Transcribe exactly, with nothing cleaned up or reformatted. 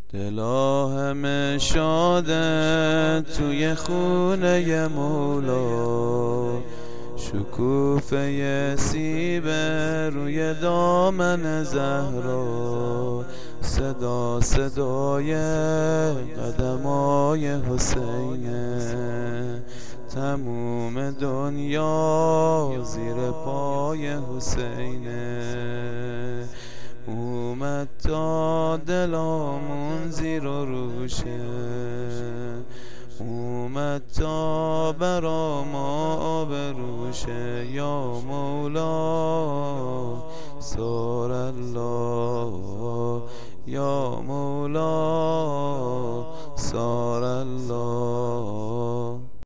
دلا همه شاده توی خونه مولا، شکوفه سیب روی دامن زهرا، صدا صدای قدمای حسینه، تموم دنیا زیر پای حسینه. اومد تا دلامون زیر و روشه، اومد تا برا ما آبروشه. یا مولا سار الله، یا مولا سار